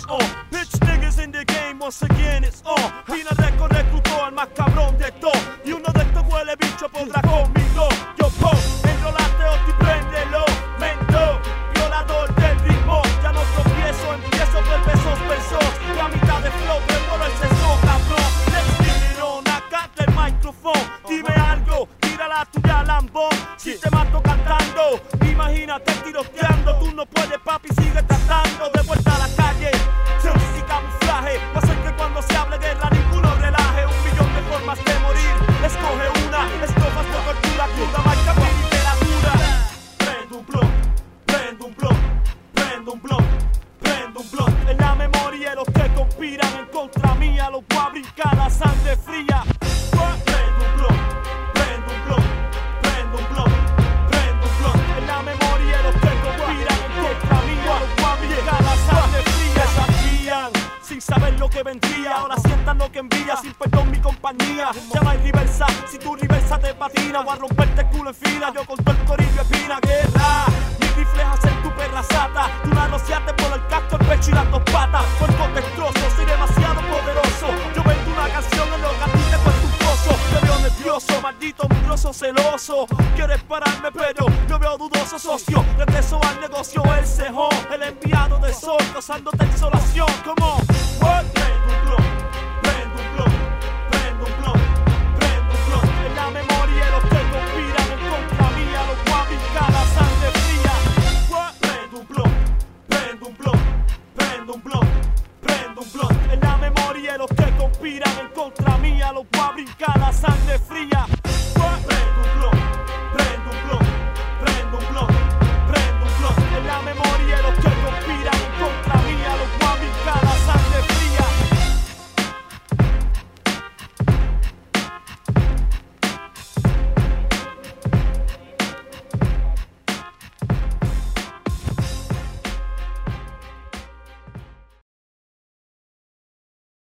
on. Bitch niggas in the game, once again it's on. Pina Record reclutó al más cabrón de todo. Y uno de estos huele bicho podrá conmigo. Yo pon, enrolate o te préndelo. Mento, violador del ritmo. Ya no tropiezo, empiezo por besos, besos. La mitad de flow, pero el sexo, cabrón. Let's get it on, acá el micrófono. Dime algo, tira la tuya, lambón. Si te mato cantando, imagínate tiroteando. Tú no puedes, papi, sigue tratando. De vuelta a la calle, sin camuflaje. Va a ser que cuando se hable de guerra ninguno relaje. 1.000.000 de formas de morir. Escoge una, estrofas de tortura cruda. Marca mi literatura. Prendo un blog, prendo un blog, prendo un blog, prendo un blog. En la memoria de los que conspiran en contra mía. Los voy a brincar la sangre fría. Prendo un blog, prendo un blog, prendo un blog, prendo un blog. En la memoria de los que conspiran en contra mía. Los voy a brincar la sangre fría. Desafían sin saber lo que vendría. Ahora sientan lo que envía. Sin perdón mi compañía. Ya no hay reversa. Si tu reversa te patina, voy a romperte el culo en fila. Yo con todo el corillo espina. Guerra. Mi rifle es hacer tu perra sata. Tú la rociaste por el casco, el pecho y las dos patas. Cuerpo destrozo. Soy demasiado poderoso. Yo vendo una canción en los gatines por tu pozo. Te veo nervioso, maldito, mugroso, celoso. Quieres pararme pero yo veo dudoso, socio. Regreso al negocio, el cejón. El enviado de sol, causándote insolación. Como